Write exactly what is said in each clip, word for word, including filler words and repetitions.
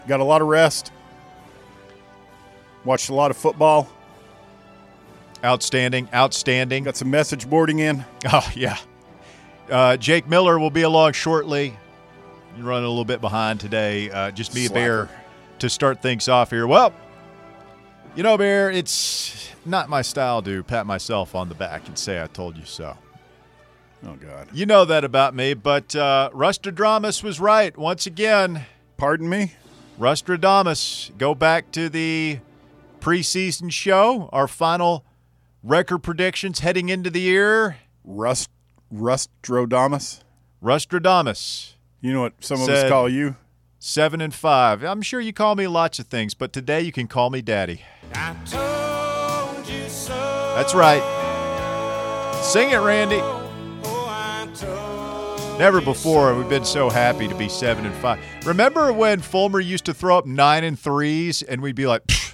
Got a lot of rest. Watched a lot of football. Outstanding, outstanding. Got some message boarding in. Oh, yeah. Uh, Jake Miller will be along shortly. You're running a little bit behind today. Uh, just me, Bear, to start things off here. Well, you know, Bear, it's not my style to pat myself on the back and say I told you so. Oh, God. You know that about me, but uh, Rustradamus was right once again. Pardon me? Rustradamus. Go back to the preseason show, our final record predictions heading into the year. Rust, Rustrodamus? Rustradamus. You know what some of Said, us call you? Seven and five. I'm sure you call me lots of things, but today you can call me Daddy. I told you so. That's right. Sing it, Randy. Oh, I told Never you before so. we've been so happy to be seven and five. Remember when Fulmer used to throw up nine and threes, and we'd be like, Pfft.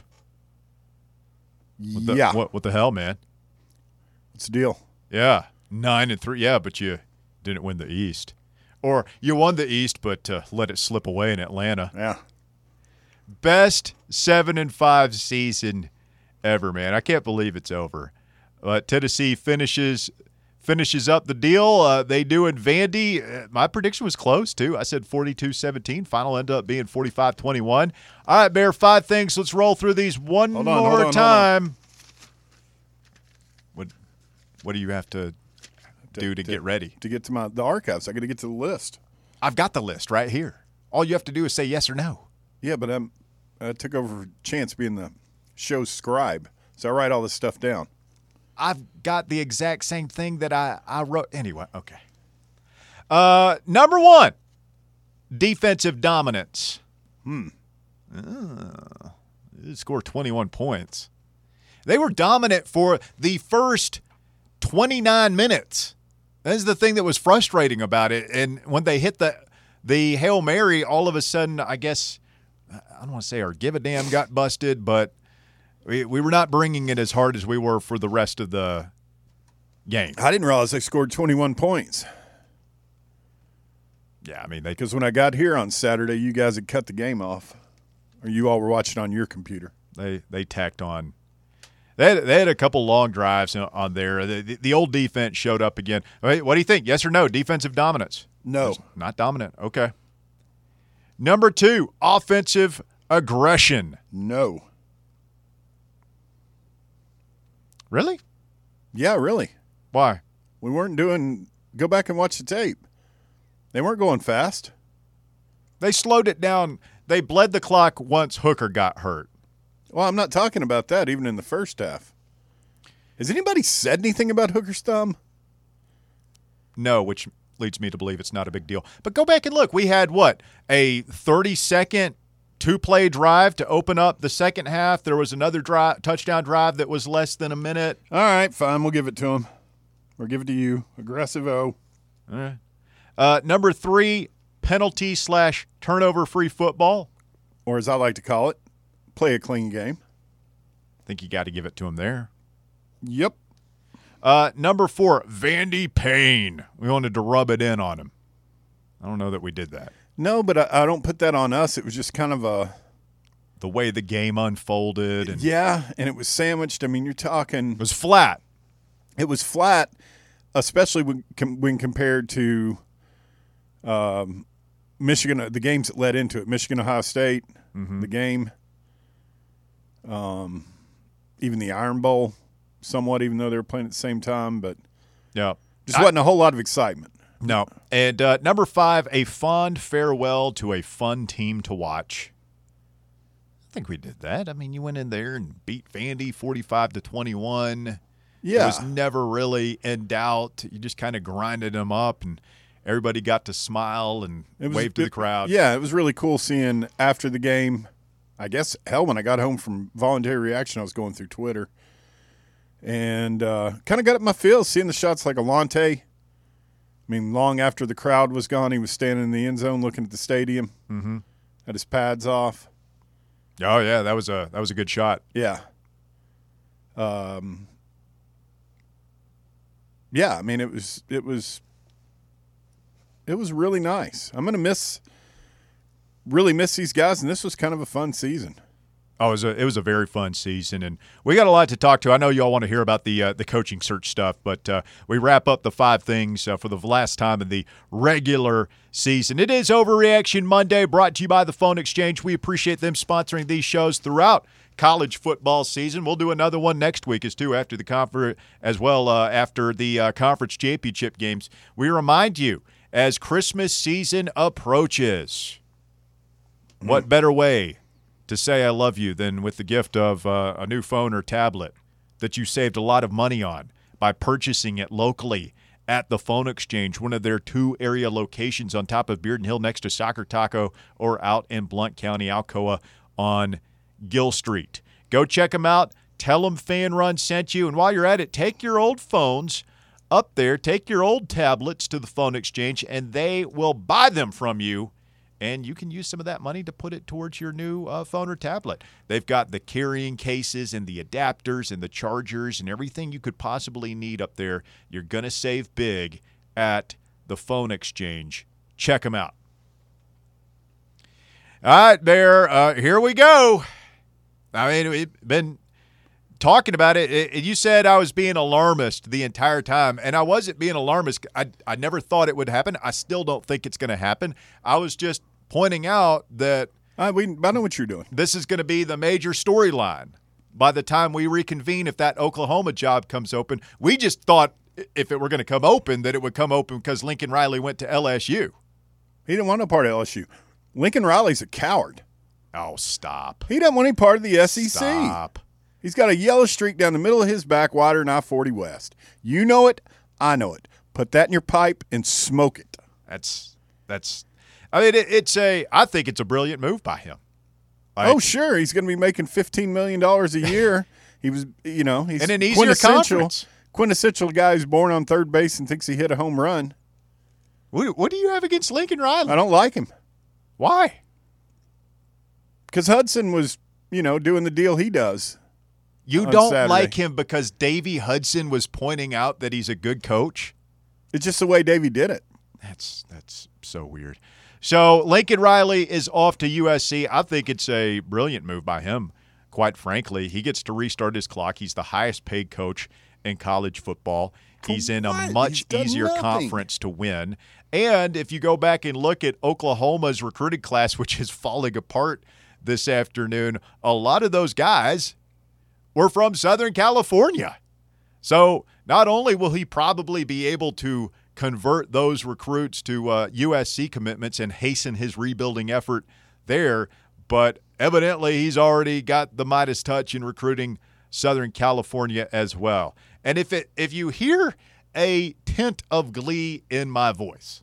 What the, yeah. What, what the hell, man? What's the deal? Yeah, nine and three. Yeah, but you didn't win the East. Or you won the East, but uh, let it slip away in Atlanta. Yeah. Best seven and five season ever, man. I can't believe it's over. Uh, Tennessee finishes finishes up the deal. Uh, they do in Vandy. Uh, my prediction was close, too. I said forty-two seventeen. Final ended up being forty-five twenty-one. All right, Bear, five things. Let's roll through these one Hold on, more hold on, hold time. What, what do you have to do to, to get ready? To get to my the archives. I got to get to the list. I've got the list right here. All you have to do is say yes or no. Yeah, but I'm, I took over for Chance being the show's scribe, so I write all this stuff down. I've got the exact same thing that I, I wrote. Anyway, okay. Uh, number one, defensive dominance. Hmm. Uh, they scored twenty-one points. They were dominant for the first twenty-nine minutes. That's the thing that was frustrating about it. And when they hit the the Hail Mary, all of a sudden, I guess, I don't want to say our give a damn got busted, but we, we were not bringing it as hard as we were for the rest of the game. I didn't realize they scored twenty-one points. Yeah, I mean, they Because when I got here on Saturday, you guys had cut the game off. Or you all were watching on your computer. they they tacked on. They had, they had a couple long drives on there. The, the, the old defense showed up again. Wait, what do you think? Yes or no? Defensive dominance? No. Not dominant. Okay. Number two, offensive aggression. No. Really? Yeah, really. Why? We weren't doing – go back and watch the tape. They weren't going fast. They slowed it down. They bled the clock once Hooker got hurt. Well, I'm not talking about that even in the first half. Has anybody said anything about Hooker's thumb? No, which leads me to believe it's not a big deal. But go back and look. We had, what, a thirty-second two-play drive to open up the second half. There was another drive, touchdown drive that was less than a minute. All right, fine. We'll give it to him. Or give it to you. Aggressive-o. All right. Uh, number three, penalty slash turnover-free football. Or as I like to call it, play a clean game. I think you got to give it to him there. Yep. Uh, number four, Vandy Payne. We wanted to rub it in on him. I don't know that we did that. No, but I, I don't put that on us. It was just kind of a – The way the game unfolded. And yeah, and it was sandwiched. I mean, you're talking it was flat. – it was flat, especially when, com- when compared to um, Michigan, the games that led into it. Michigan, Ohio State, Mm-hmm. the game, um, even the Iron Bowl somewhat, even though they were playing at the same time. But Yeah. just wasn't a whole lot of excitement. No. And uh, number five, a fond farewell to a fun team to watch. I think we did that. I mean, you went in there and beat Vandy forty-five to twenty-one. Yeah. It was never really in doubt. You just kind of grinded them up, and everybody got to smile and It was, wave to it- the crowd. Yeah, it was really cool seeing after the game. I guess, hell, when I got home from voluntary reaction, I was going through Twitter. And uh, kind of got up my feels seeing the shots like Alante. I mean, long after the crowd was gone, he was standing in the end zone looking at the stadium. Mm-hmm. Had his pads off. Oh, yeah, that was a that was a good shot. Yeah. Um. Yeah, I mean, it was it was it was really nice. I'm gonna miss really miss these guys, and this was kind of a fun season. Oh, it was a it was a very fun season, and we got a lot to talk to. I know y'all want to hear about the uh, the coaching search stuff, but uh, we wrap up the five things uh, for the last time in the regular season. It is Overreaction Monday, brought to you by the Phone Exchange. We appreciate them sponsoring these shows throughout college football season. We'll do another one next week as too after the conference as well uh, after the uh, conference championship games. We remind you as Christmas season approaches, mm. what better way to say I love you than with the gift of uh, a new phone or tablet that you saved a lot of money on by purchasing it locally at the Phone Exchange, one of their two area locations on top of Bearden Hill next to Soccer Taco, or out in Blount County, Alcoa on Gill Street. Go check them out. Tell them Fan Run sent you. And while you're at it, take your old phones up there, take your old tablets to the Phone Exchange, and they will buy them from you. And you can use some of that money to put it towards your new uh, phone or tablet. They've got the carrying cases and the adapters and the chargers and everything you could possibly need up there. You're going to save big at the Phone Exchange. Check them out. All right, there. Uh, here we go. I mean, we've been talking about it. it. You said I was being alarmist the entire time, and I wasn't being alarmist. I, I never thought it would happen. I still don't think it's going to happen. I was just pointing out that uh, we, I know what you're doing. This is going to be the major storyline by the time we reconvene if that Oklahoma job comes open. We just thought if it were going to come open that it would come open because Lincoln Riley went to L S U. He didn't want no part of L S U. Lincoln Riley's a coward. Oh, stop. He doesn't want any part of the S E C. Stop. He's got a yellow streak down the middle of his back, wider than I forty West. You know it. I know it. Put that in your pipe and smoke it. That's that's. I mean, it, it's a. I think it's a brilliant move by him. Like, oh, sure. He's going to be making fifteen million dollars a year. He was, you know, he's in an easier quintessential, conference. quintessential guy who's born on third base and thinks he hit a home run. What, what do you have against Lincoln Riley? I don't like him. Why? Because Hudson was, you know, doing the deal he does. You don't Saturday. Like him because Davey Hudson was pointing out that he's a good coach? It's just the way Davey did it. That's that's so weird. So Lincoln Riley is off to U S C. I think it's a brilliant move by him, quite frankly. He gets to restart his clock. He's the highest paid coach in college football. For He's in a what? much easier nothing. conference to win. And if you go back and look at Oklahoma's recruiting class, which is falling apart this afternoon, a lot of those guys were from Southern California. So not only will he probably be able to convert those recruits to uh, U S C commitments and hasten his rebuilding effort there, but evidently he's already got the Midas touch in recruiting Southern California as well. And if it if you hear a tint of glee in my voice,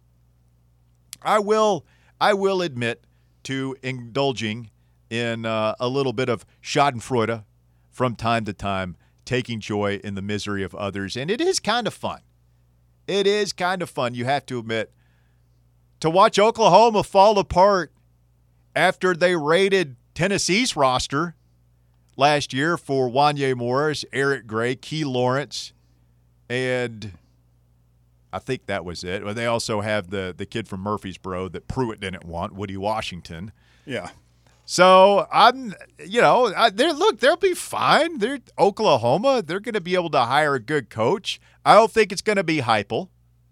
I will I will admit to indulging in uh, a little bit of schadenfreude from time to time, taking joy in the misery of others. And it is kind of fun. It is kind of fun, you have to admit, to watch Oklahoma fall apart after they raided Tennessee's roster last year for Wanye Morris, Eric Gray, Key Lawrence, and I think that was it. Well, they also have the, the kid from Murfreesboro that Pruitt didn't want, Woody Washington. Yeah. So I'm, you know, I, they're look, they'll be fine. They're Oklahoma. They're going to be able to hire a good coach. I don't think it's going to be Heupel.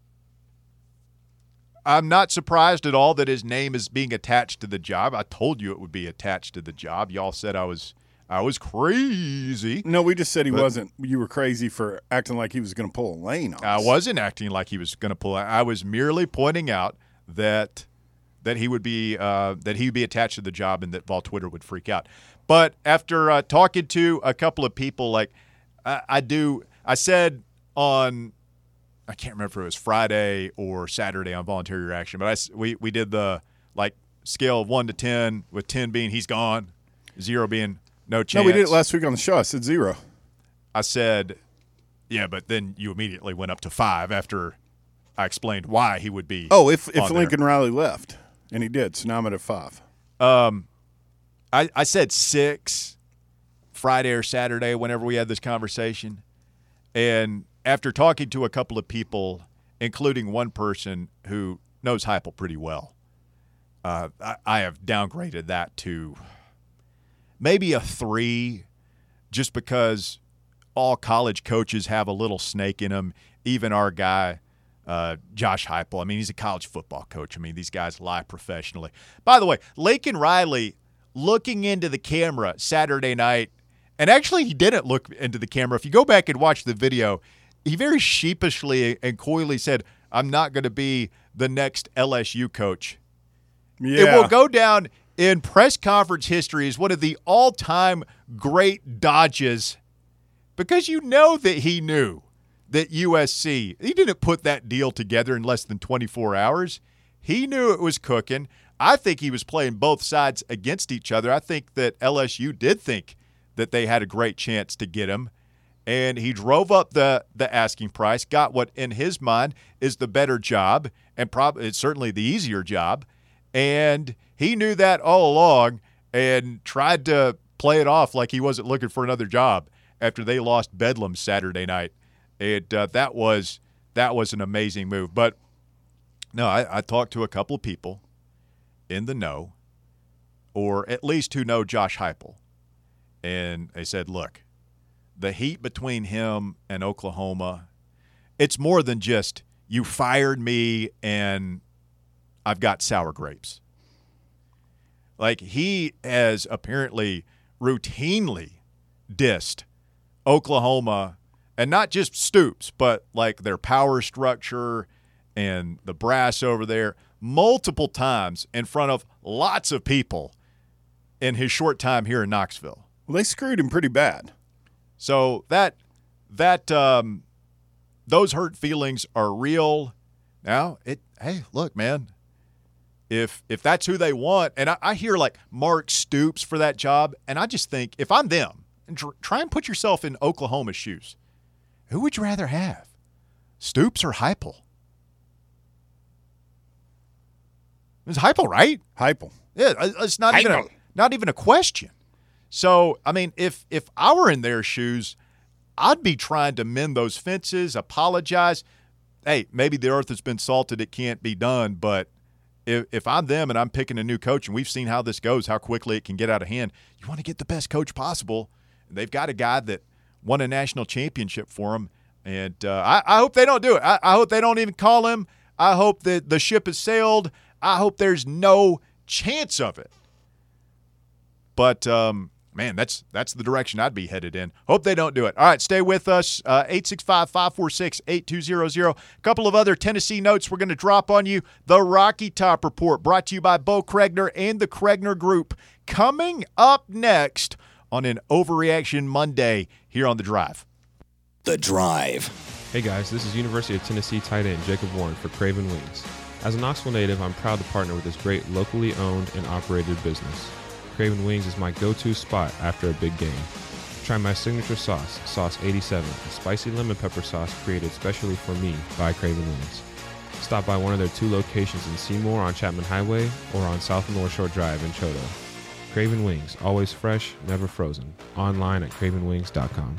I'm not surprised at all that his name is being attached to the job. I told you it would be attached to the job. Y'all said I was, I was crazy. No, we just said he but, wasn't. You were crazy for acting like he was going to pull a lane on I us. wasn't acting like he was going to pull. I was merely pointing out that. that he would be uh, that he would be attached to the job and that Vol Twitter would freak out. But after uh, talking to a couple of people, like I, I do, I said on, I can't remember if it was Friday or Saturday on Voluntary Reaction, but I, we, we did the like scale of one to ten, with ten being he's gone, zero being no chance. No, we did it last week on the show. I said zero. I said, yeah, but then you immediately went up to five after I explained why he would be. Oh, if if on Lincoln there. Riley left. And he did, so now I'm at a five. Um, I, I said six Friday or Saturday whenever we had this conversation. And after talking to a couple of people, including one person who knows Heupel pretty well, uh, I, I have downgraded that to maybe a three, just because all college coaches have a little snake in them. Even our guy, uh, Josh Heupel. I mean, he's a college football coach. I mean, these guys lie professionally. By the way, Laken Riley looking into the camera Saturday night, and actually he didn't look into the camera. If you go back and watch the video, he very sheepishly and coyly said, I'm not going to be the next L S U coach. Yeah. It will go down in press conference history as one of the all-time great dodges, because you know that he knew that U S C, he didn't put that deal together in less than twenty-four hours. He knew it was cooking. I think he was playing both sides against each other. I think that L S U did think that they had a great chance to get him, and he drove up the, the asking price, got what in his mind is the better job, and probably it's certainly the easier job, and he knew that all along and tried to play it off like he wasn't looking for another job after they lost Bedlam Saturday night. It uh, that was that was an amazing move. But no, I, I talked to a couple of people in the know, or at least who know Josh Heupel, and they said, look, the heat between him and Oklahoma, it's more than just you fired me and I've got sour grapes. Like, he has apparently routinely dissed Oklahoma, and not just Stoops, but like their power structure and the brass over there, multiple times in front of lots of people in his short time here in Knoxville. Well, they screwed him pretty bad. So that that um, those hurt feelings are real. Now, it hey, look, man, if if that's who they want, and I, I hear like Mark Stoops for that job, and I just think if I'm them, and tr- try and put yourself in Oklahoma's shoes, who would you rather have, Stoops or Heupel? It's Heupel, right? Heupel. Yeah, it's not even a, not even a question. So, I mean, if if I were in their shoes, I'd be trying to mend those fences, apologize. Hey, maybe the earth has been salted, it can't be done, but if, if I'm them and I'm picking a new coach, and we've seen how this goes, how quickly it can get out of hand, you want to get the best coach possible. And they've got a guy that won a national championship for them, and uh, I, I hope they don't do it. I, I hope they don't even call him. I hope that the ship has sailed. I hope there's no chance of it. But, um, man, that's that's the direction I'd be headed in. Hope they don't do it. All right, stay with us. Uh, eight six five, five four six, eight two zero zero. A couple of other Tennessee notes we're going to drop on you. The Rocky Top Report, brought to you by Bo Kregner and the Kregner Group. Coming up next on an Overreaction Monday here on The Drive. The Drive. Hey guys, this is University of Tennessee tight end Jacob Warren for Craven Wings. As a Knoxville native, I'm proud to partner with this great locally owned and operated business. Craven Wings is my go-to spot after a big game. Try my signature sauce, Sauce eighty-seven, a spicy lemon pepper sauce created specially for me by Craven Wings. Stop by one of their two locations in Seymour on Chapman Highway or on South North Shore Drive in Choteau. Craven Wings, always fresh, never frozen. Online at craven wings dot com.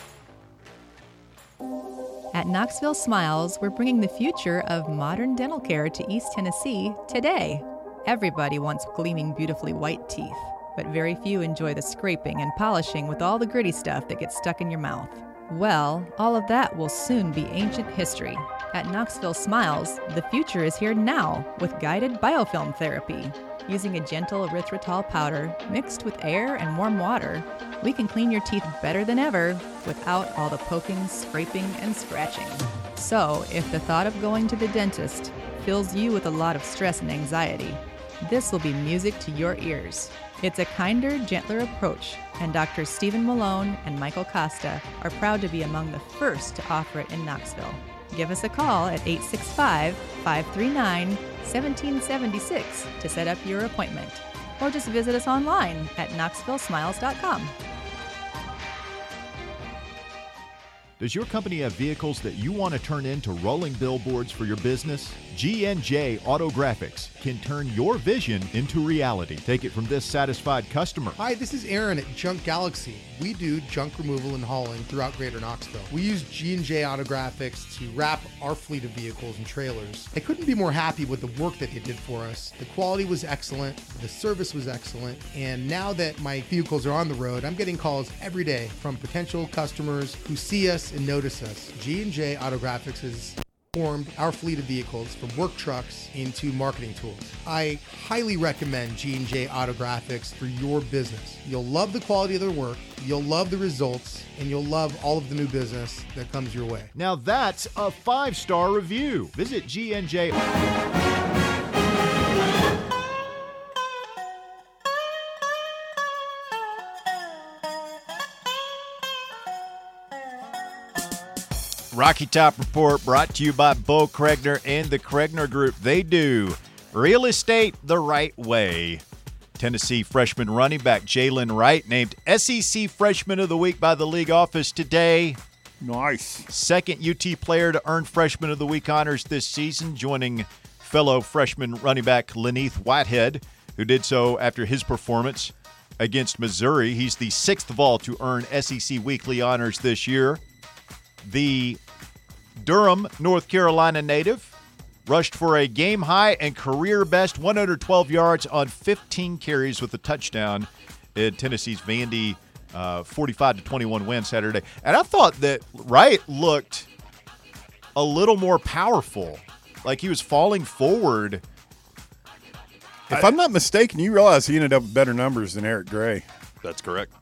At Knoxville Smiles, we're bringing the future of modern dental care to East Tennessee today. Everybody wants gleaming, beautifully white teeth, but very few enjoy the scraping and polishing with all the gritty stuff that gets stuck in your mouth. Well, all of that will soon be ancient history. At Knoxville Smiles, the future is here now with guided biofilm therapy. Using a gentle erythritol powder mixed with air and warm water, we can clean your teeth better than ever without all the poking, scraping, and scratching. So, if the thought of going to the dentist fills you with a lot of stress and anxiety, this will be music to your ears. It's a kinder, gentler approach, and Doctors Stephen Malone and Michael Costa are proud to be among the first to offer it in Knoxville. Give us a call at eight six five, five three nine, one seven seven six to set up your appointment, or just visit us online at knoxville smiles dot com. Does your company have vehicles that you want to turn into rolling billboards for your business? G and J Auto Graphics can turn your vision into reality. Take it from this satisfied customer. Hi, this is Aaron at Junk Galaxy. We do junk removal and hauling throughout Greater Knoxville. We use G and J Auto Graphics to wrap our fleet of vehicles and trailers. I couldn't be more happy with the work that they did for us. The quality was excellent, the service was excellent, and now that my vehicles are on the road, I'm getting calls every day from potential customers who see us and notice us. G and J Auto Graphics has formed our fleet of vehicles from work trucks into marketing tools. I highly recommend G and J Auto Graphics for your business. You'll love the quality of their work, you'll love the results, and you'll love all of the new business that comes your way. Now that's a five-star review. Visit G and J. Rocky Top Report brought to you by Bo Kregner and the Kregner Group. They do real estate the right way. Tennessee freshman running back Jalen Wright named S E C Freshman of the Week by the league office today. Nice. Second U T player to earn Freshman of the Week honors this season, joining fellow freshman running back Laneith Whitehead, who did so after his performance against Missouri. He's the sixth of all to earn S E C Weekly honors this year. The Durham, North Carolina native rushed for a game-high and career-best one hundred twelve yards on fifteen carries with a touchdown in Tennessee's Vandy uh, forty-five to twenty-one win Saturday. And I thought that Wright looked a little more powerful, like he was falling forward. If I, I'm not mistaken, you realize he ended up with better numbers than Eric Gray. That's correct.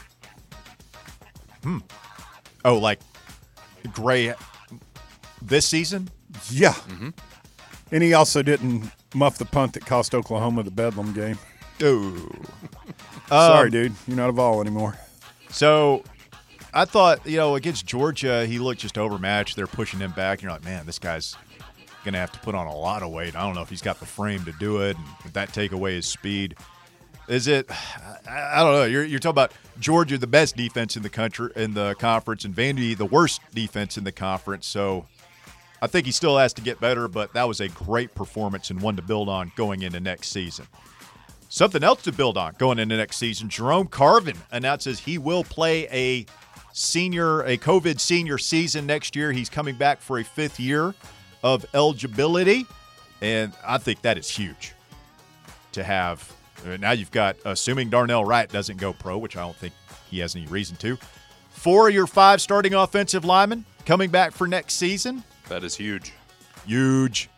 Hmm. Oh, like Gray this season? Yeah. Mm-hmm. And he also didn't muff the punt that cost Oklahoma the Bedlam game. Oh. Sorry, um, dude. You're not a Vol anymore. So I thought, you know, against Georgia, he looked just overmatched. They're pushing him back. You're like, man, this guy's going to have to put on a lot of weight. I don't know if he's got the frame to do it. And if that take away his speed. Is it? I, I don't know. You're, you're talking about Georgia, the best defense in the country, in the conference, and Vandy, the worst defense in the conference. So I think he still has to get better, but that was a great performance and one to build on going into next season. Something else to build on going into next season, Jerome Carvin announces he will play a senior, a COVID senior season next year. He's coming back for a fifth year of eligibility, and I think that is huge to have. Now you've got, assuming Darnell Wright doesn't go pro, which I don't think he has any reason to, four of your five starting offensive linemen coming back for next season. That is huge. Huge.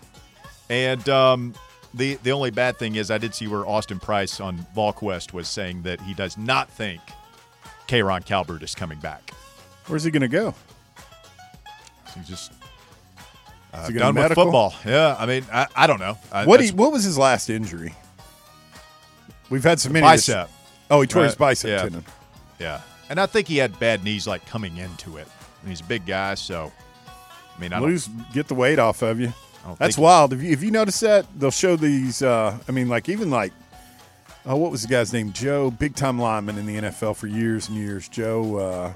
And um, the the only bad thing is I did see where Austin Price on VolQuest was saying that he does not think Kayron Calvert is coming back. Where's he going to go? He's just uh, Is he done gonna with medical? football. Yeah, I mean, I, I don't know. I, What he, that's- what was his last injury? We've had so many. Bicep. Oh, he tore his Right. bicep Yeah. tendon. Yeah. And I think he had bad knees like coming into it. And he's a big guy, so I mean, I don't, Lose, get the weight off of you. I don't That's think wild. If you, if you notice that, they'll show these. Uh, I mean, like even like, oh, what was the guy's name? Joe, big time lineman in the N F L for years and years. Joe. Uh,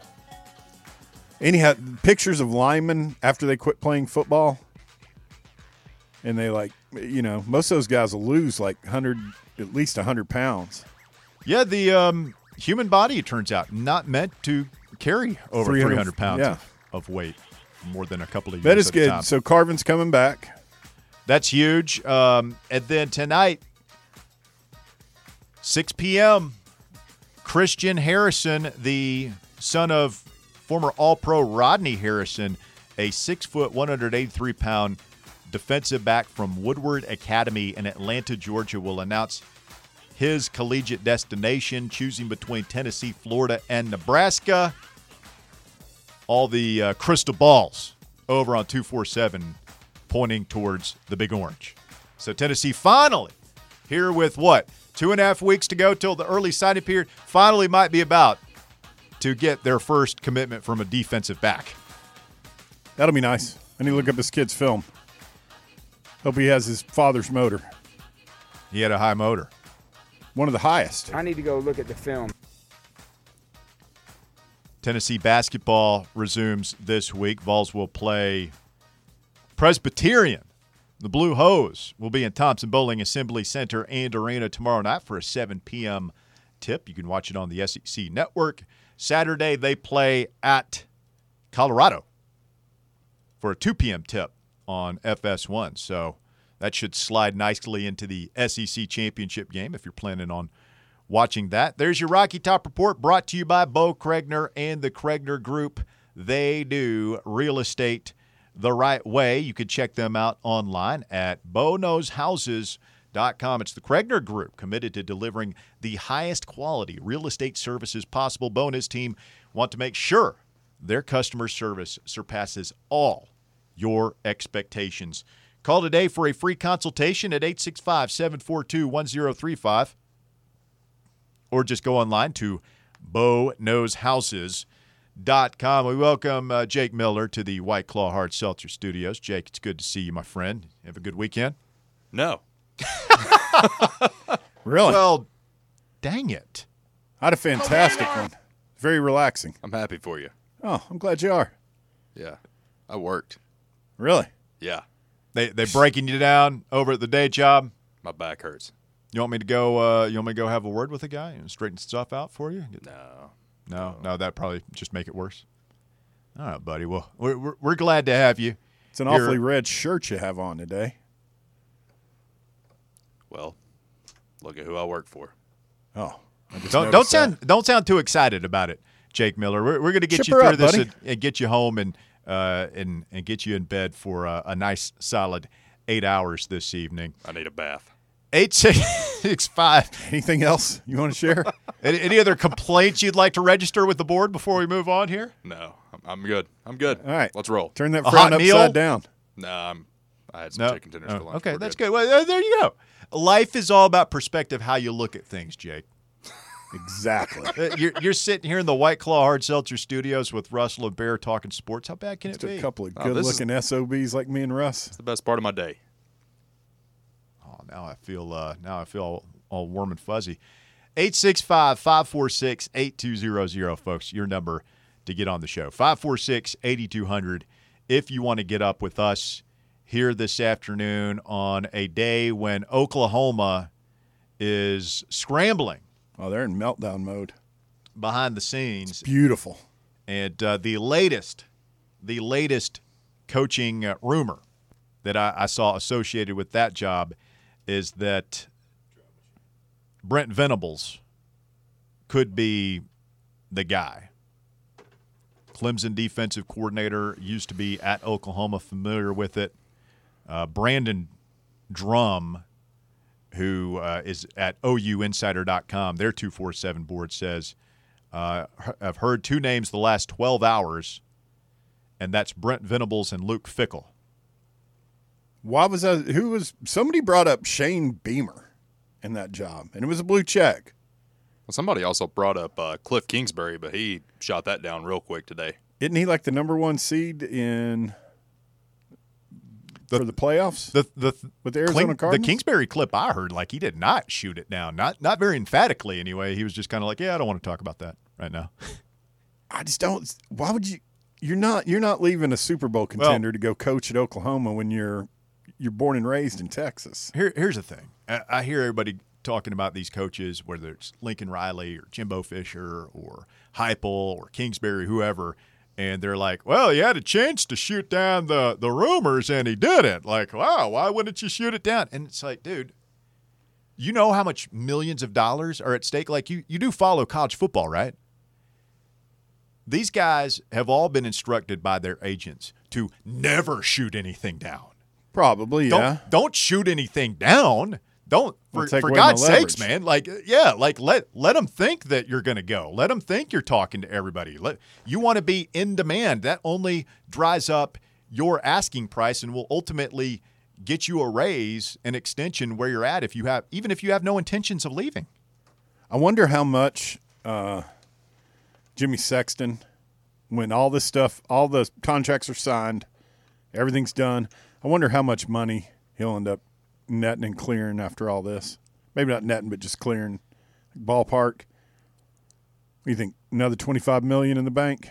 and he had pictures of linemen after they quit playing football, and they like, you know, most of those guys will lose like hundred, at least hundred pounds. Yeah, the um, human body, it turns out, not meant to carry over three hundred pounds yeah. of, of weight more than a couple of years That is at a good. time. So Carvin's coming back. That's huge. Um, and then tonight, six p.m., Christian Harrison, the son of former All-Pro Rodney Harrison, a six foot, one hundred eighty-three pound defensive back from Woodward Academy in Atlanta, Georgia, will announce his collegiate destination, choosing between Tennessee, Florida, and Nebraska. All the uh, crystal balls over on two forty-seven pointing towards the Big Orange. So Tennessee finally here with what? Two and a half weeks to go till the early signing period. Finally might be about to get their first commitment from a defensive back. That'll be nice. I need to look up this kid's film. Hope he has his father's motor. He had a high motor. One of the highest. I need to go look at the film. Tennessee basketball resumes this week. Vols will play Presbyterian. The Blue Hose will be in Thompson Bowling Assembly Center and Arena tomorrow night for a seven p.m. tip. You can watch it on the S E C Network. Saturday, they play at Colorado for a two p.m. tip on F S one. So that should slide nicely into the S E C championship game if you're planning on watching that. There's your Rocky Top Report brought to you by Bo Kregner and the Kregner Group. They do real estate the right way. You can check them out online at bo knows houses dot com. It's the Kregner Group, committed to delivering the highest quality real estate services possible. Bo and his team want to make sure their customer service surpasses all your expectations. Call today for a free consultation at eight six five, seven four two, one zero three five or just go online to bo knows houses dot com. We welcome uh, Jake Miller to the White Claw Hard Seltzer Studios. Jake, it's good to see you, my friend. Have a good weekend? No. Really? Well, dang it. I had a fantastic one. Very relaxing. I'm happy for you. Oh, I'm glad you are. Yeah. I worked. Really? Yeah. They they breaking you down over at the day job. My back hurts. You want me to go? Uh, you want me to go have a word with the guy and straighten stuff out for you? No. No, no, that'd probably just make it worse. All right, buddy. Well, we're we're, we're glad to have you. It's an You're- awfully red shirt you have on today. Well, look at who I work for. Oh, I just Don't don't noticed sound that. don't sound too excited about it, Jake Miller. We're we're going to get Chip you her through up, this buddy. and, and get you home and uh and and get you in bed for a, a nice solid eight hours this evening. I need a bath. Eight six six five. Anything else you want to share? Any, any other complaints you'd like to register with the board before we move on here? No. I'm, I'm good. I'm good. All right. Let's roll. Turn that A frown hot upside meal? down. No, I'm, I had some No. chicken tenders Oh, for lunch. okay, We're that's good. Well, uh, there you go. Life is all about perspective, how you look at things, Jake. Exactly. Uh, you're, you're sitting here in the White Claw Hard Seltzer Studios with Russell and Bear talking sports. How bad can it Just be? a couple of Oh, this is- good-looking S O Bs like me and Russ. It's the best part of my day. Oh, now I feel uh, now I feel all, all warm and fuzzy. eight six five, five four six, eight two zero zero, folks, your number to get on the show. five four six, eight two zero zero if you want to get up with us here this afternoon on a day when Oklahoma is scrambling Oh, they're in meltdown mode. behind the scenes. Beautiful. And uh, the latest, the latest coaching uh, rumor that I, I saw associated with that job is that Brent Venables could be the guy. Clemson defensive coordinator, used to be at Oklahoma, familiar with it. Uh, Brandon Drum, who uh, is at O U insider dot com, their two forty-seven board says, uh, I've heard two names the last twelve hours, and that's Brent Venables and Luke Fickell. Why was that? Who was somebody brought up Shane Beamer in that job, and it was a blue check. Well, somebody also brought up uh, Cliff Kingsbury, but he shot that down real quick today. Isn't he like the number one seed in for the playoffs The the with the Arizona Kling- the Cardinals? Kingsbury clip I heard, like he did not shoot it down, not not very emphatically anyway. He was just kind of like, yeah, I don't want to talk about that right now. I just don't. Why would you? You're not. You're not leaving a Super Bowl contender to go coach at Oklahoma when you're you're born and raised in Texas. Here, here's the thing. I, I hear everybody talking about these coaches, whether it's Lincoln Riley or Jimbo Fisher or Heupel or Kingsbury, whoever, and they're like, well, he had a chance to shoot down the, the rumors and he didn't. Like, wow, why wouldn't you shoot it down? And it's like, dude, you know how much millions of dollars are at stake? Like, you, you do follow college football, right? These guys have all been instructed by their agents to never shoot anything down. Probably, yeah. Don't, don't shoot anything down. Don't, for, We'll take for away my God's sakes, leverage. man. Like, yeah, like let let them think that you're going to go. Let them think you're talking to everybody. Let you want to be in demand. That only dries up your asking price and will ultimately get you a raise, an extension where you're at. If you have, even if you have no intentions of leaving. I wonder how much uh, Jimmy Sexton, when all this stuff, all the contracts are signed, everything's done. I wonder how much money he'll end up netting and clearing after all this. Maybe not netting, but just clearing. Ballpark. You think another twenty-five million in the bank?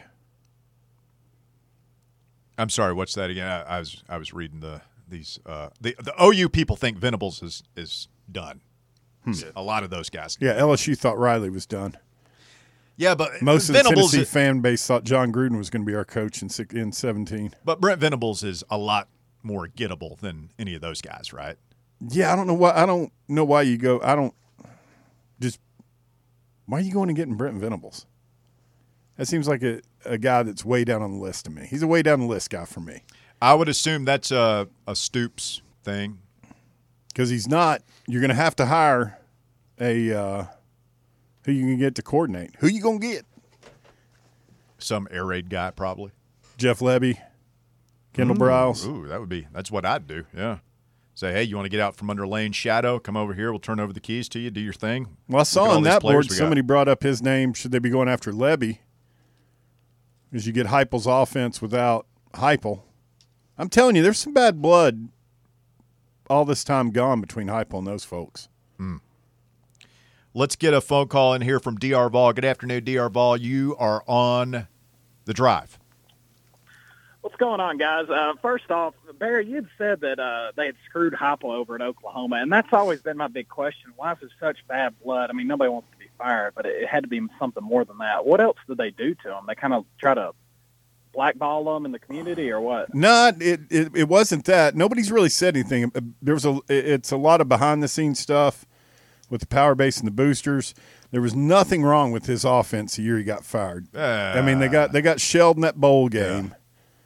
I'm sorry, what's that again? I, I was I was reading the these uh, the the O U people think Venables is is done. Hmm. A lot of those guys. Yeah, L S U thought Riley was done. Yeah, but most of Venables the Tennessee fan base thought John Gruden was going to be our coach in in seventeen. But Brent Venables is a lot more gettable than any of those guys, right? Yeah, I don't know why. I don't know why you go. I don't just. Why are you going and getting Brent Venables? That seems like a, a guy that's way down on the list to me. He's a way down the list guy for me. I would assume that's a, a Stoops thing. Because he's not. You're going to have to hire a uh, who you can get to coordinate. Who you going to get? Some air raid guy, probably. Jeff Levy, Kendall Ooh, Briles. Ooh, that would be. That's what I'd do. Yeah. Say, hey, you want to get out from under Lane's shadow? Come over here. We'll turn over the keys to you. Do your thing. Well, I saw on that board somebody brought up his name. Should they be going after Levy? Because you get Heupel's offense without Heupel. I'm telling you, there's some bad blood all this time gone between Heupel and those folks. Mm. Let's get a phone call in here from D R Vol. Good afternoon, D R Vol. You are on the drive. What's going on, guys? Uh, first off, Barry, you'd said that uh, they had screwed Heupel over at Oklahoma, and that's always been my big question. Why is there such bad blood? I mean, nobody wants to be fired, but it, it had to be something more than that. What else did they do to him? They kind of try to blackball them in the community, or what? No, it, it it wasn't that. Nobody's really said anything. There was a. It's a lot of behind the scenes stuff with the power base and the boosters. There was nothing wrong with his offense the year he got fired. Uh, I mean, they got they got shelled in that bowl game. Yeah.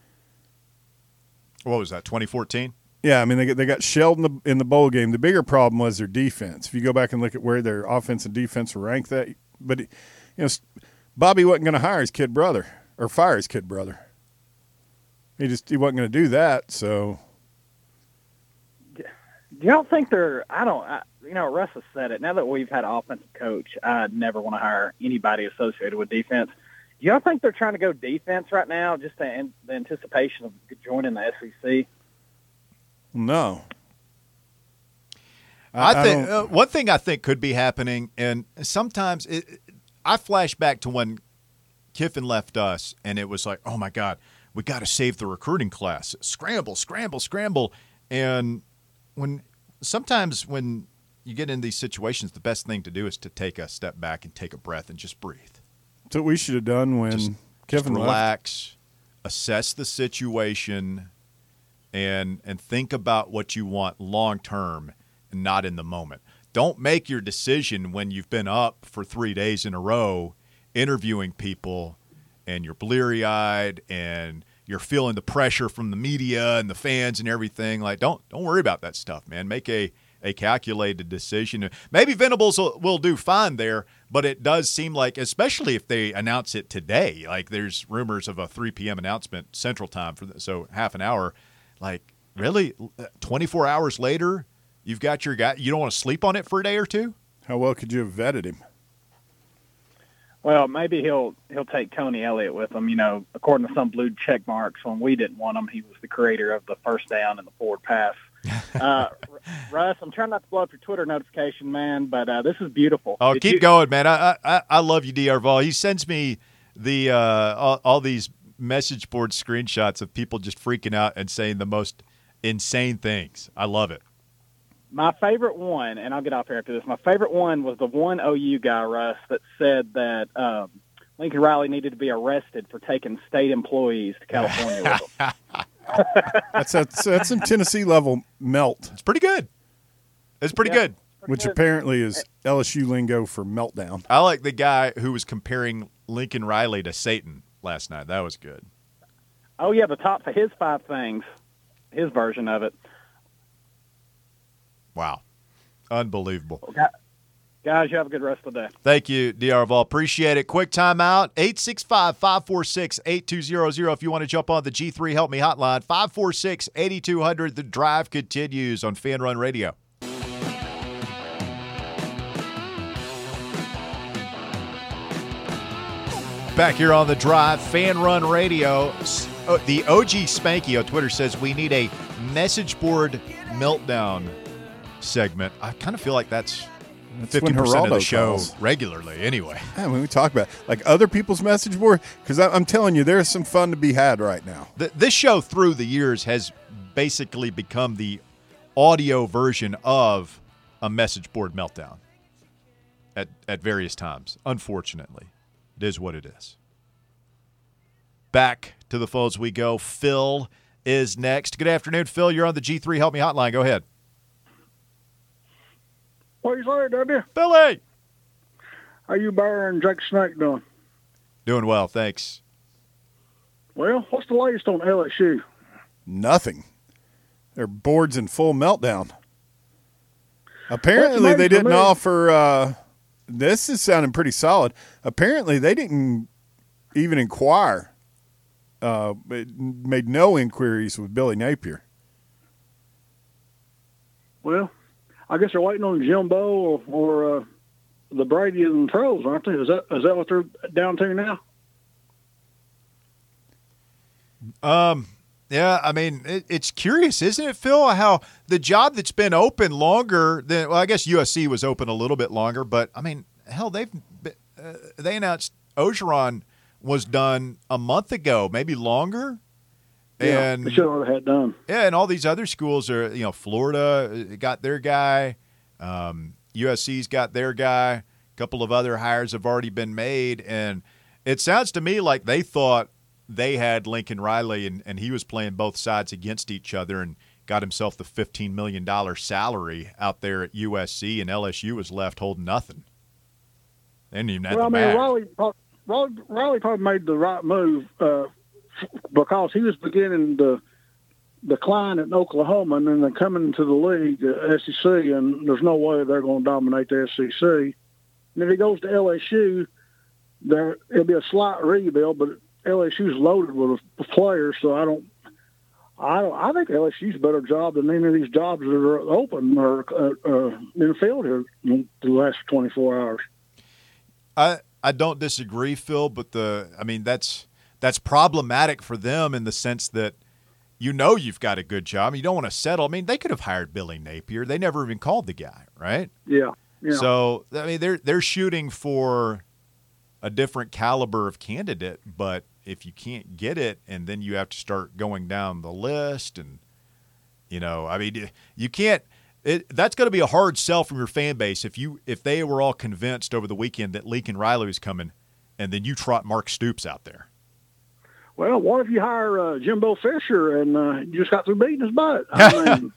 What was that, twenty fourteen? Yeah, I mean, they, they got shelled in the in the bowl game. The bigger problem was their defense. If you go back and look at where their offense and defense were ranked, that, but, you know, Bobby wasn't going to hire his kid brother or fire his kid brother. He just he wasn't going to do that, so. Do y'all think they're – I don't I, – you know, Russ has said it. Now that we've had an offensive coach, I never want to hire anybody associated with defense. Do y'all think they're trying to go defense right now, just in the anticipation of joining the S E C? No. I, I think uh, one thing I think could be happening, and sometimes it, I flash back to when Kiffin left us, and it was like, oh my God, we got to save the recruiting class. Scramble, scramble, scramble. And when sometimes when you get in these situations, the best thing to do is to take a step back and take a breath and just breathe. That's what we should have done when just, Kiffin just relax, left. Assess the situation, and and think about what you want long term and not in the moment. Don't make your decision when you've been up for three days in a row interviewing people and you're bleary-eyed and you're feeling the pressure from the media and the fans and everything. Like, don't don't worry about that stuff, man. Make a a calculated decision. Maybe Venables will, will do fine there, but it does seem like, especially if they announce it today, like there's rumors of a three p.m. announcement Central Time, for the, so half an hour. Like, really? twenty-four hours later, you've got your guy. You don't want to sleep on it for a day or two? How well could you have vetted him? Well, maybe he'll he'll take Tony Elliott with him. You know, according to some blue check marks, when we didn't want him, he was the creator of the first down and the forward pass. Uh, Russ, I'm trying not to blow up your Twitter notification, man, but uh, this is beautiful. Oh, Did keep you- going, man. I, I I love you, D R Vol. He sends me the uh, all, all these message board screenshots of people just freaking out and saying the most insane things. I love it. My favorite one, and I'll get off here after this, my favorite one was the one O U guy, Russ, that said that um, Lincoln Riley needed to be arrested for taking state employees to California with him. That's, that's that's some Tennessee level melt. It's pretty good. It's pretty Yeah. good. Which good. apparently is L S U lingo for meltdown. I like the guy who was comparing Lincoln Riley to Satan last night. That was good. Oh, yeah, the top of his five things, his version of it. Wow. Unbelievable. Okay. Guys, you have a good rest of the day. Thank you, D R Vol. Appreciate it. Quick timeout, eight six five, five four six, eight two zero zero. If you want to jump on the G three Help Me hotline, five four six, eight two zero zero. The drive continues on Fan Run Radio. Back here on the drive, Fan Run Radio. Oh, the O G Spanky on Twitter says we need a message board meltdown segment. I kind of feel like that's That's fifty when percent of the Geraldo show calls. regularly anyway. Yeah, when we talk about like other people's message board, because I'm telling you, there's some fun to be had right now. The, this show through the years has basically become the audio version of a message board meltdown at, at various times. Unfortunately, it is what it is. Back to the phones we go. Phil is next. Good afternoon, Phil. You're on the G three Help Me hotline. Go ahead. What you say, W? Billy! How you, Bear and Jake Snake doing? Doing well, thanks. Well, what's the latest on L S U? Nothing. Their board's in full meltdown. Apparently, That's they amazing didn't to me. offer. Uh, this is sounding pretty solid. Apparently, they didn't even inquire. Uh, it made no inquiries with Billy Napier. Well, I guess they're waiting on Jimbo or, or uh, the Brady and the Trolls, aren't they? Is that is that what they're down to now? Um, yeah, I mean, it, it's curious, isn't it, Phil, how the job that's been open longer than, well, I guess U S C was open a little bit longer, but, I mean, hell, they've been, uh, they announced Ogeron was done a month ago, maybe longer. Yeah, And they should have had done. yeah, and all these other schools are, you know, Florida got their guy, um, U S C's got their guy, a couple of other hires have already been made, and it sounds to me like they thought they had Lincoln Riley, and, and he was playing both sides against each other and got himself the fifteen million dollars salary out there at U S C, and L S U was left holding nothing. They didn't even have Well, I the mean, bag. Riley, Riley, Riley probably made the right move uh, because he was beginning to decline at Oklahoma, and then they're coming to the league, uh, S E C, and there's no way they're going to dominate the S E C. And if he goes to L S U, there it'll be a slight rebuild, but L S U's loaded with players, so I don't. I don't. I think L S U's a better job than any of these jobs that are open or uh, uh, in the field here in the last twenty-four hours. I I don't disagree, Phil, but the I mean that's that's problematic for them in the sense that you know you've got a good job. You don't want to settle. I mean, they could have hired Billy Napier. They never even called the guy, right? Yeah. Yeah. So I mean, they're they're shooting for a different caliber of candidate, but if you can't get it, and then you have to start going down the list, and you know, I mean, you can't. It, that's going to be a hard sell from your fan base if you if they were all convinced over the weekend that Lincoln Riley was coming, and then you trot Mark Stoops out there. Well, what if you hire uh, Jimbo Fisher and uh, you just got through beating his butt? I mean,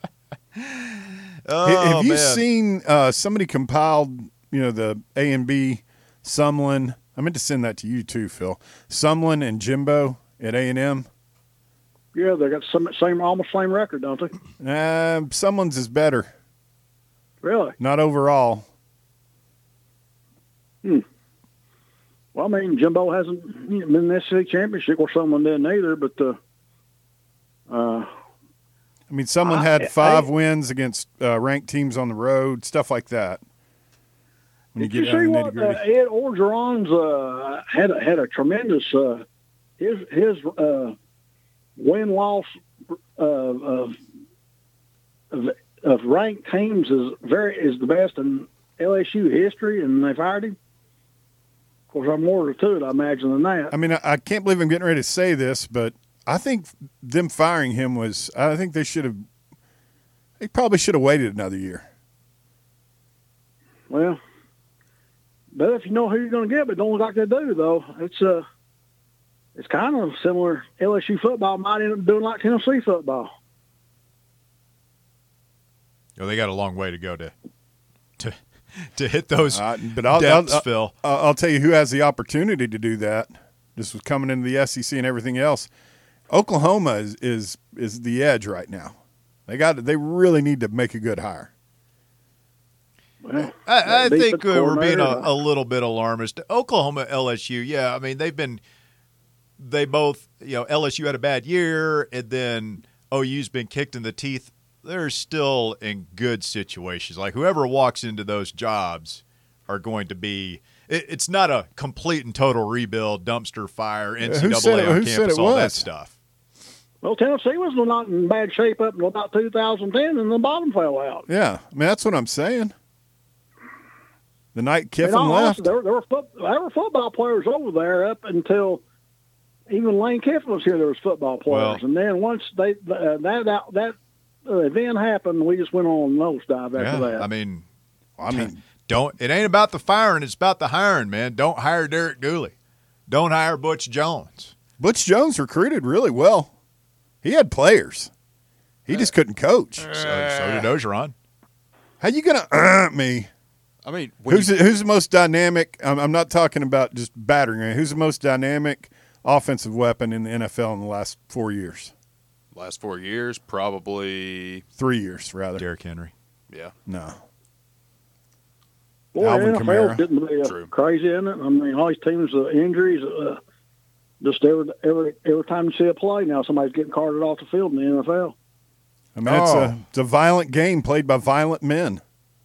Oh, Have you man. seen uh, somebody compiled, you know, the A and B, Sumlin? I meant to send that to you too, Phil. Sumlin and Jimbo at A and M. yeah, they got some same almost same record, don't they? Uh, Sumlin's is better. Really? Not overall. Hmm. Well, I mean, Jimbo hasn't been in the S E C championship, or someone didn't either. But uh, uh, I mean, Sumlin I- had five I- wins against uh, ranked teams on the road, stuff like that. When did you you get down see to the what uh, nitty-gritty. Ed Orgeron's uh, had a, had a tremendous uh, his his uh, win loss uh, of, of of ranked teams is very is the best in L S U history, and they fired him. Of course, I'm more to it, I imagine, than that. I mean, I, I can't believe I'm getting ready to say this, but I think them firing him was. I think they should have. They probably should have waited another year. Well, but if you know who you're going to get, but don't look like they do, though, it's uh, it's kind of similar. L S U football might end up doing like Tennessee football. Oh, they got a long way to go to to to hit those Uh, but I'll, depths, I'll, Phil. I'll, I'll tell you who has the opportunity to do that. This was coming into the S E C and everything else. Oklahoma is is is the edge right now. They got. They really need to make a good hire. Well, I, I that think defense uh, we're being a, coordinator, a little bit alarmist. Oklahoma, L S U, yeah. I mean, they've been, they both, you know, L S U had a bad year, and then O U's been kicked in the teeth. They're still in good situations. Like whoever walks into those jobs are going to be. It, it's not a complete and total rebuild, dumpster fire, N C double A Who said it- on who said campus, it all that was? stuff. Well, Tennessee was not in bad shape up until about two thousand ten, and the bottom fell out. Yeah, I mean that's what I'm saying. The night In Kiffin all left. honesty, there, were- there were foot, there were football players over there up until even Lane Kiffin was here. There was football players, Well- and then once they uh, that that that uh, event happened, we just went on a nosedive after Yeah, that. I mean, I mean, don't. It ain't about the firing; it's about the hiring, man. Don't hire Derek Dooley. Don't hire Butch Jones. Butch Jones recruited really well. He had players. He just couldn't coach. So, so did Ogeron. How you gonna uh, me? I mean, when Who's you, the, who's the most dynamic? I'm, I'm not talking about just battering. right? Who's the most dynamic offensive weapon in the N F L in the last four years? last four years, probably, Three years, rather. Derrick Henry. yeah. No. Boy, Alvin N F L's Kamara. getting to be uh, True. crazy, isn't it? I mean, all these teams, uh, injuries, uh, just every every every time you see a play now, somebody's getting carted off the field in the N F L. I mean, it's, Oh. a, it's a violent game played by violent men.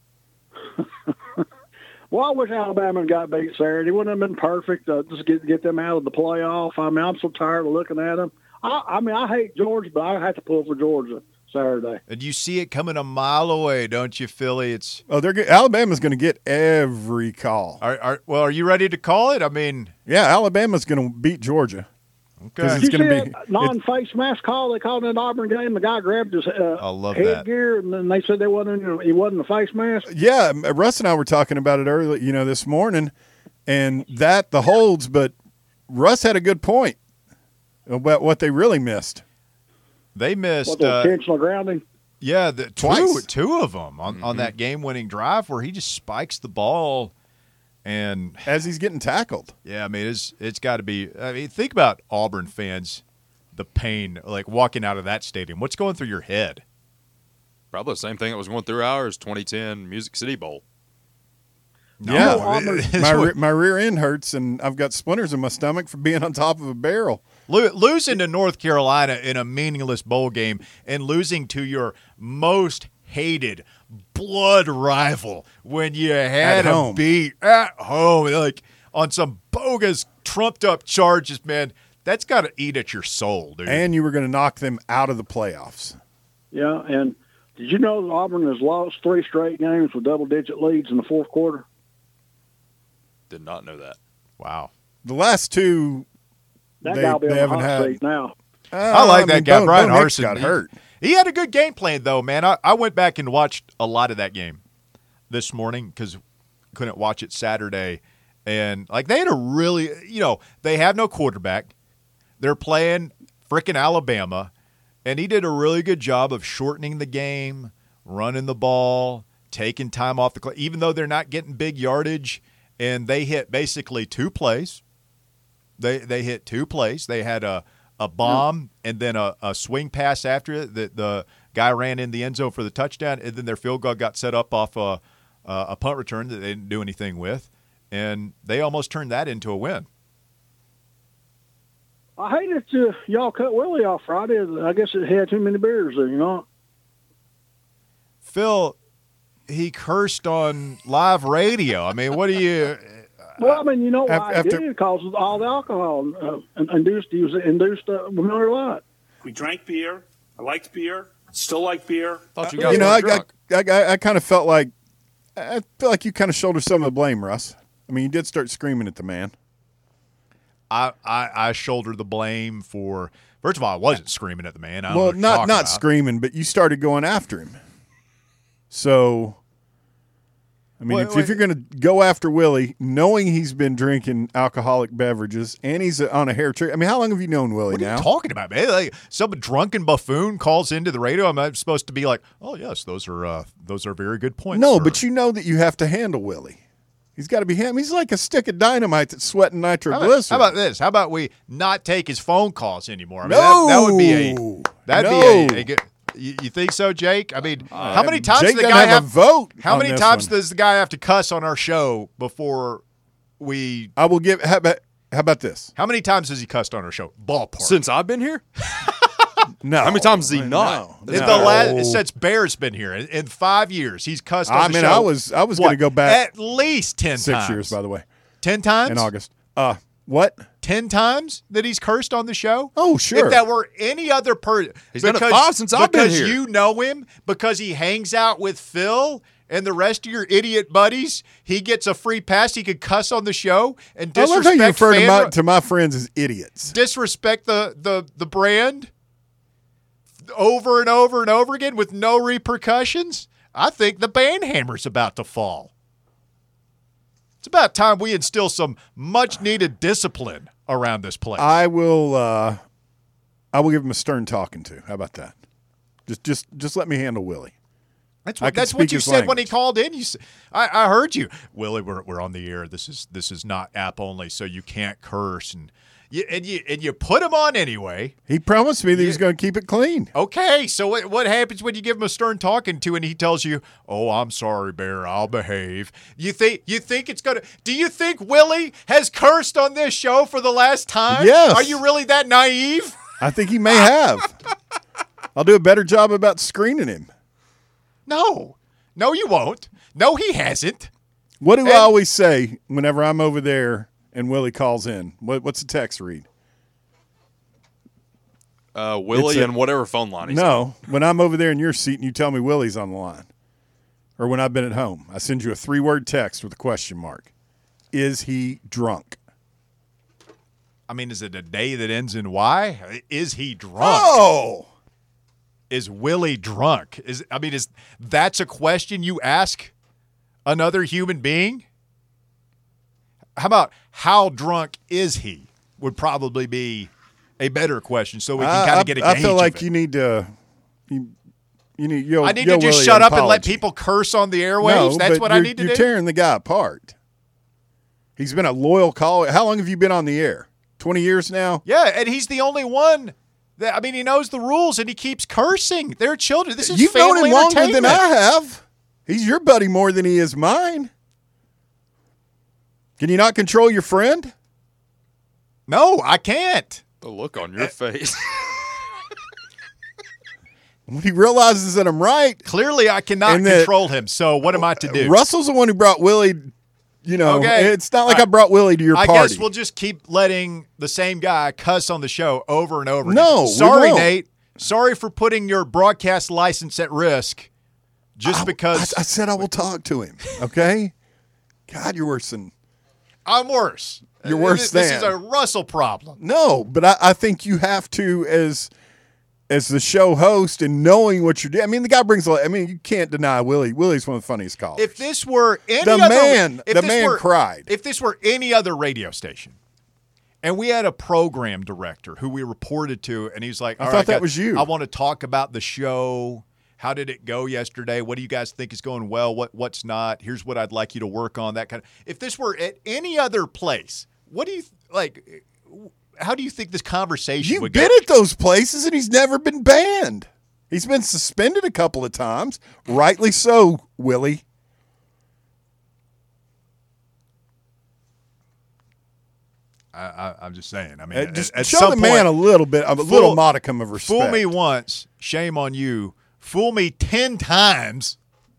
Well, I wish Alabama had got beat Saturday. It wouldn't have been perfect uh, just get get them out of the playoff. I mean, I'm so tired of looking at them. I, I mean, I hate Georgia, but I have to pull for Georgia Saturday. And you see it coming a mile away, don't you, Philly? It's Oh, they're get, Alabama's going to get every call. are, are, well. Are you ready to call it? I mean, Yeah, Alabama's going to beat Georgia. okay. It's Did you gonna see be- a non-face mask call they called in the Auburn game? The guy grabbed his uh, I love that. headgear, and then they said they wasn't in, he wasn't a face mask. Yeah, Russ and I were talking about it early, you know, this morning, and that the holds. But Russ had a good point about what they really missed. They missed. What, the Uh, intentional grounding? yeah, the, two Twice. two of them on, on that game-winning drive where he just spikes the ball, and As he's getting tackled. yeah, I mean it's it's got to be. I mean, think about Auburn fans, the pain like walking out of that stadium. What's going through your head? Probably the same thing that was going through ours twenty ten Music City Bowl. Yeah, Auburn- it's my what- re- my rear end hurts, and I've got splinters in my stomach for being on top of a barrel. Lo- losing to North Carolina in a meaningless bowl game and losing to your most hated blood rival when you had At a home. beat at home, like on some bogus, trumped up charges, man, that's got to eat at your soul, dude. And you were going to knock them out of the playoffs. Yeah, and did you know that Auburn has lost three straight games with double-digit leads in the fourth quarter? Did not know that. wow. The last two, That They- guy'll be they on the haven't hot had- seat now. uh, I like that mean, guy, Bo- Brian Bo Nix Harsin. got He- hurt. He had a good game plan, though, man. I, I went back and watched a lot of that game this morning because couldn't watch it Saturday. And, like, they had a really, you know, they have no quarterback. They're playing frickin' Alabama. And he did a really good job of shortening the game, running the ball, taking time off the clock, even though they're not getting big yardage. And they hit basically two plays. They they hit two plays. They had a, a bomb and then a, a swing pass after it that the guy ran in the end zone for the touchdown, and then their field goal got set up off a, a punt return that they didn't do anything with, and they almost turned that into a win. I hate that uh, y'all cut Willie off Friday. I guess it had too many beers there, you know. Phil, he cursed on live radio. I mean, what do you Well, I mean, you know why Af- I after- did? Because of all the alcohol uh, induced. He was induced uh, Miller Lite. We drank beer. I liked beer. Still like beer. Thought you You guys know, were I, drunk. I, I, I kind of felt like I feel like you kind of shoulder some of the blame, Russ. I mean, you did start screaming at the man. I, I I shoulder the blame for. First of all, I wasn't screaming at the man. I don't know Well, what you're not talking not about. screaming, but you started going after him. So, I mean, Wait, if, wait. if you're going to go after Willie, knowing he's been drinking alcoholic beverages and he's on a hair trigger, I mean, how long have you known Willie What are now? you talking about, man? Like some drunken buffoon calls into the radio. I'm supposed to be like, "Oh yes, those are uh, those are very good points." no, sir." but you know that you have to handle Willie. He's got to be him. He's like a stick of dynamite that's sweating How about, nitroglycerin. how about this? How about we not take his phone calls anymore? I mean, No! that, that would be a that'd No. be a, a good. You, you think so, Jake? I mean, how Uh, many times Jake does the doesn't guy have a vote How on many this times one. does the guy have to cuss on our show before we? I will give. How about, how about this? How many times has he cussed on our show? Ballpark. Since I've been here? No. How many times has he No. not? It's No. the last since Bear's been here in, in five years. He's cussed on I the mean, show. I was I was what, going to go back at least ten six times. years, by the way, Ten times in August. Uh, what? Ten times that he's cursed on the show? Oh, sure. If that were any other person. He's done it five since I've been Because here. you know him, because he hangs out with Phil and the rest of your idiot buddies, he gets a free pass. He could cuss on the show and I love how disrespect you refer to fan my, ru- to my friends as idiots. disrespect the, the, the brand over and over and over again with no repercussions. I think the banhammer's about to fall. It's about time we instill some much-needed discipline around this place. I will. Uh, I will give him a stern talking to. How about that? Just, just, just let me handle Willie. That's I what, can that's what speak you his said when he language. called in. You, s- I, I heard you, Willie. We're we're on the air. This is this is not app only, so you can't curse and you and you and you put him on anyway. He promised me that he's going to keep it clean. Okay, so what what happens when you give him a stern talking to and he tells you, "Oh, I'm sorry, Bear. I'll behave." You think you think it's gonna? Do you think Willie has cursed on this show for the last time? Yes. Are you really that naive? I think he may have. I'll do a better job about screening him. No, no, you won't. No, he hasn't. What do I And- always say whenever I'm over there and Willie calls in? What, what's the text read? Uh, Willie It's a- and whatever phone line he's on. No, when I'm over there in your seat and you tell me Willie's on the line, or when I've been at home, I send you a three-word text with a question mark. Is he drunk? I mean, is it a day that ends in Y? Is he drunk? Oh! Is Willie drunk? Is I mean, is that's a question you ask another human being? How about how drunk is he? Would probably be a better question, so we can I- kind I- of get a I gauge feel of like it. you need to. You, you need. You'll, I need you'll to just Willie shut an up and let apology. people curse on the airwaves. No, That's but what I you're- need to you're do. tearing the guy apart. He's been a loyal caller. How long have you been on the air? Twenty years now. Yeah, and he's the only one. That, I mean, he knows the rules and he keeps cursing. They're children. This is You've known family him longer than entertainment. I have. He's your buddy more than he is mine. Can you not control your friend? No, I can't. The look on your face. When he realizes that I'm right, Clearly, I cannot And that- control him. So what am I to do? Russell's the one who brought Willie. You know, Okay. it's not like All I right. brought Willie to your I party. guess we'll just keep letting the same guy cuss on the show over and over. No, again. we sorry, won't. Nate. Sorry for putting your broadcast license at risk. Just I- because I, I said I will talk to him. Okay. God, you're worse than I'm worse. You're worse This than. is a Russell problem. no. But I, I think you have to as as the show host and knowing what you're doing. I mean, the guy brings. a lot- I mean, you can't deny Willie. Willie's one of the funniest callers. If this were any The other, man- if the this man were- cried. If this were any other radio station, and we had a program director who we reported to, and he's like, I "All thought right, that guys, was you. I want to talk about the show. How did it go yesterday? What do you guys think is going well? What what's not? Here's what I'd like you to work on." That kind of. If this were at any other place, what do you like? How do you think this conversation You've would been go? at those places and he's never been banned. He's been suspended a couple of times. Rightly so, Willie. I, I, I'm just saying. I mean, Uh, at- just at show some the man point- a little bit, a Fool- little modicum of respect. Fool me once, shame on you. Fool me ten times.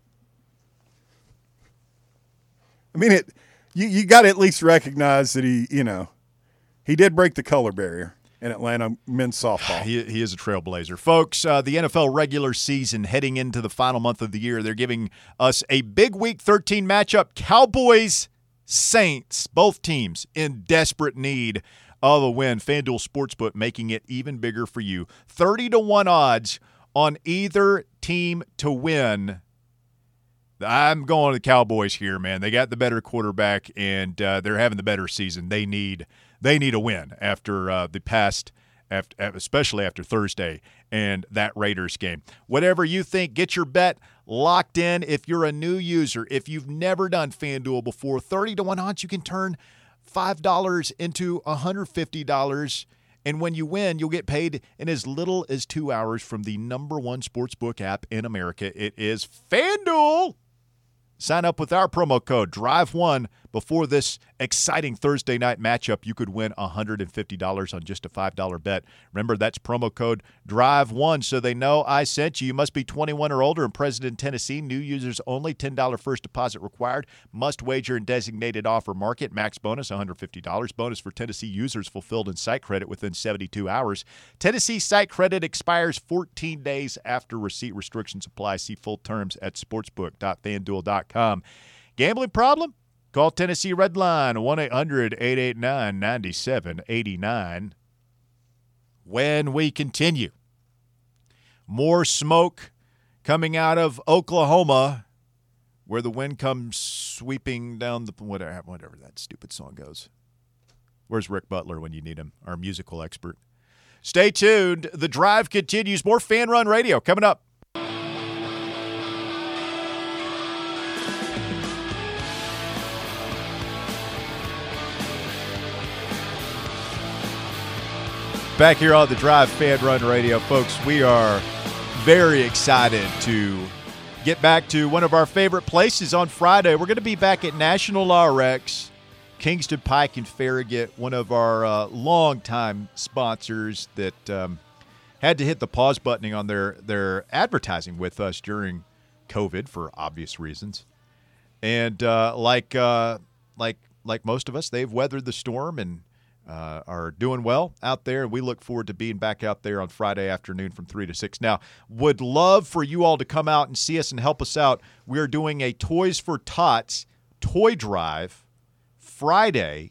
I mean, it. You you got to at least recognize that he, you know, he did break the color barrier in Atlanta men's softball. He, he is a trailblazer. Folks, uh, the N F L regular season heading into the final month of the year, they're giving us a big Week thirteen matchup. Cowboys, Saints, both teams in desperate need of a win. FanDuel Sportsbook making it even bigger for you. thirty to one odds on either team to win. I'm going to the Cowboys here, man. They got the better quarterback, and uh, they're having the better season. They need they need a win after uh, the past, after, especially after Thursday and that Raiders game. Whatever you think, get your bet locked in. If you're a new user, if you've never done FanDuel before, thirty to one odds, you can turn five dollars into one hundred fifty dollars. And when you win, you'll get paid in as little as two hours from the number one sportsbook app in America. It is FanDuel. Sign up with our promo code drive one before this exciting Thursday night matchup, you could win one hundred fifty dollars on just a five dollar bet. Remember, that's promo code drive one so they know I sent you. You must be twenty-one or older and present in Tennessee. New users only. ten dollars first deposit required. Must wager in designated offer market. Max bonus one hundred fifty dollars. Bonus for Tennessee users fulfilled in site credit within seventy-two hours. Tennessee site credit expires fourteen days after receipt. Restrictions apply. See full terms at sportsbook dot fan duel dot com. Gambling problem? Call Tennessee Redline, one eight hundred eight eight nine nine seven eight nine. When we continue, more smoke coming out of Oklahoma, where the wind comes sweeping down the whatever, whatever that stupid song goes. Where's Rick Butler when you need him, our musical expert? Stay tuned. The drive continues. More Fan Run Radio coming up. Back here on the Drive Fan Run Radio, folks, we are very excited to get back to one of our favorite places on Friday. We're going to be back at National R X, Kingston Pike and Farragut, one of our uh, longtime sponsors that um, had to hit the pause button on their, their advertising with us during COVID for obvious reasons. And uh, like uh, like like most of us, they've weathered the storm and Uh, are doing well out there, and we look forward to being back out there on Friday afternoon from three to six. Now, would love for you all to come out and see us and help us out. We're doing a Toys for Tots toy drive Friday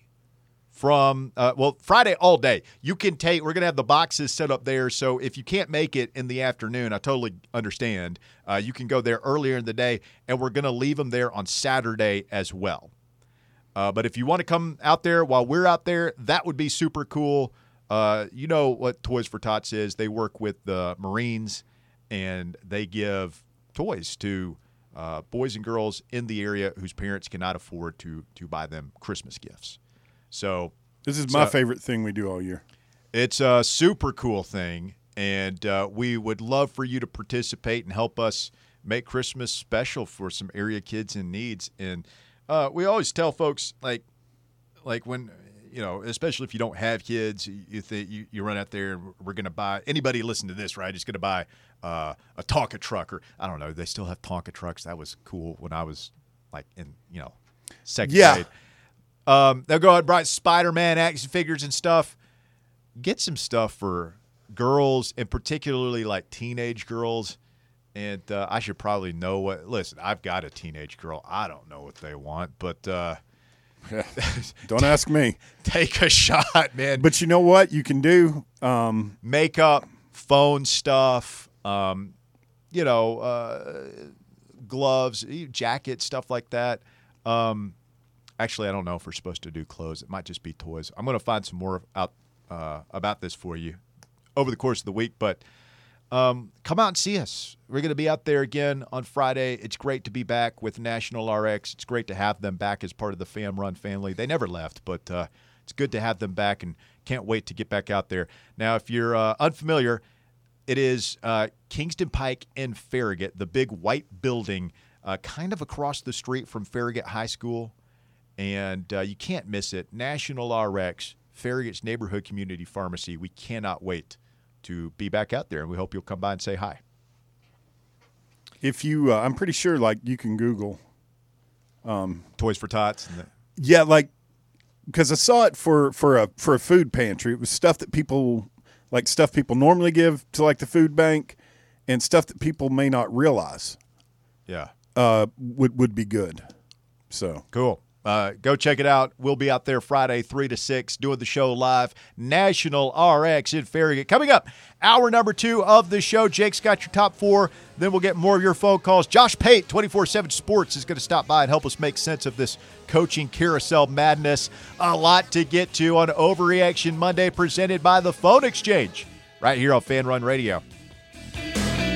from, uh, well, Friday all day. You can take, we're going to have the boxes set up there, so if you can't make it in the afternoon, I totally understand. Uh, you can go there earlier in the day, and we're going to leave them there on Saturday as well. Uh, but if you want to come out there while we're out there, that would be super cool. Uh, you know what Toys for Tots is. They work with the Marines, and they give toys to uh, boys and girls in the area whose parents cannot afford to to buy them Christmas gifts. So this is my favorite thing we do all year. It's a super cool thing, and uh, we would love for you to participate and help us make Christmas special for some area kids in needs. And Uh, we always tell folks, like, like when, you know, especially if you don't have kids, you think you, you run out there and we're going to buy, anybody listen to this, right, is going to buy uh, a Tonka truck, or I don't know, they still have Tonka trucks. That was cool when I was, like, in, you know, second yeah. grade. Um, they'll go out and buy Spider-Man action figures and stuff. Get some stuff for girls, and particularly, like, teenage girls. And uh, I should probably know what – listen, I've got a teenage girl. I don't know what they want, but uh, – don't ask me. Take a shot, man. But you know what you can do? Um, Makeup, phone stuff, um, you know, uh, gloves, jackets, stuff like that. Um, actually, I don't know if we're supposed to do clothes. It might just be toys. I'm going to find some more out uh, about this for you over the course of the week, but – Um, come out and see us. We're going to be out there again on Friday. It's great to be back with National R X. It's great to have them back as part of the Fam Run family. They never left, but uh, it's good to have them back, and can't wait to get back out there. Now, if you're uh, unfamiliar, it is uh, Kingston Pike and Farragut, the big white building uh, kind of across the street from Farragut High School, and uh, you can't miss it. National R X, Farragut's neighborhood community pharmacy. We cannot wait to be back out there, and we hope you'll come by and say hi. If you, uh, I'm pretty sure, like, you can Google um, Toys for Tots. And the- yeah, like, because I saw it for for a for a food pantry. It was stuff that people like stuff people normally give to like the food bank, and stuff that people may not realize. Yeah, uh, would would be good. So cool. Uh, go check it out. We'll be out there Friday, three to six, doing the show live. National R X in Farragut. Coming up, hour number two of the show. Jake's got your top four. Then we'll get more of your phone calls. Josh Pate, twenty-four seven Sports, is going to stop by and help us make sense of this coaching carousel madness. A lot to get to on Overreaction Monday, presented by the Phone Exchange, right here on Fan Run Radio.